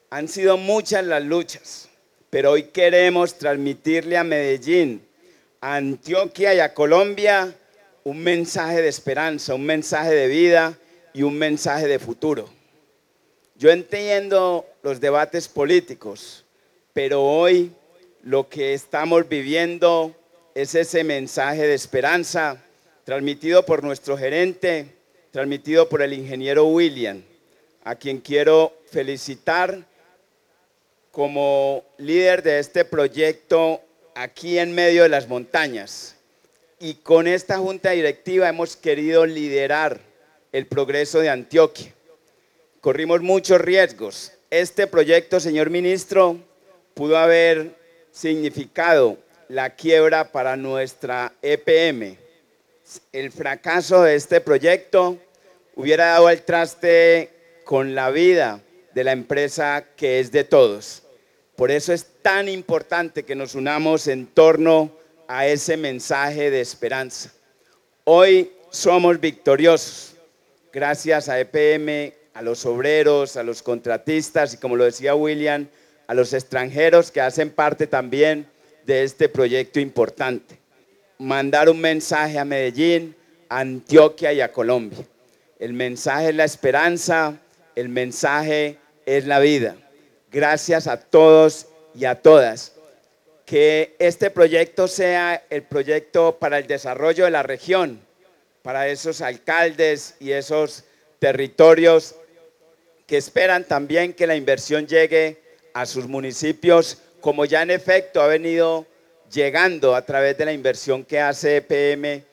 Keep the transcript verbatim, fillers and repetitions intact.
Han sido muchas las luchas, pero hoy queremos transmitirle a Medellín, a Antioquia y a Colombia un mensaje de esperanza, un mensaje de vida y un mensaje de futuro. Yo entiendo los debates políticos, pero hoy lo que estamos viviendo es ese mensaje de esperanza transmitido por nuestro gerente, transmitido por el ingeniero William, a quien quiero felicitar como líder de este proyecto aquí en medio de las montañas. Y con esta junta directiva hemos querido liderar el progreso de Antioquia. Corrimos muchos riesgos. Este proyecto, señor ministro, pudo haber significado la quiebra para nuestra E P M. El fracaso de este proyecto hubiera dado al traste con la vida de la empresa que es de todos. Por eso es tan importante que nos unamos en torno a ese mensaje de esperanza. Hoy somos victoriosos, gracias a E P M, a los obreros, a los contratistas y, como lo decía William, a los extranjeros que hacen parte también de este proyecto importante. Mandar un mensaje a Medellín, a Antioquia y a Colombia. El mensaje es la esperanza, el mensaje es la vida. Gracias a todos y a todas. Que este proyecto sea el proyecto para el desarrollo de la región, para esos alcaldes y esos territorios que esperan también que la inversión llegue a sus municipios, como ya en efecto ha venido llegando a través de la inversión que hace E P M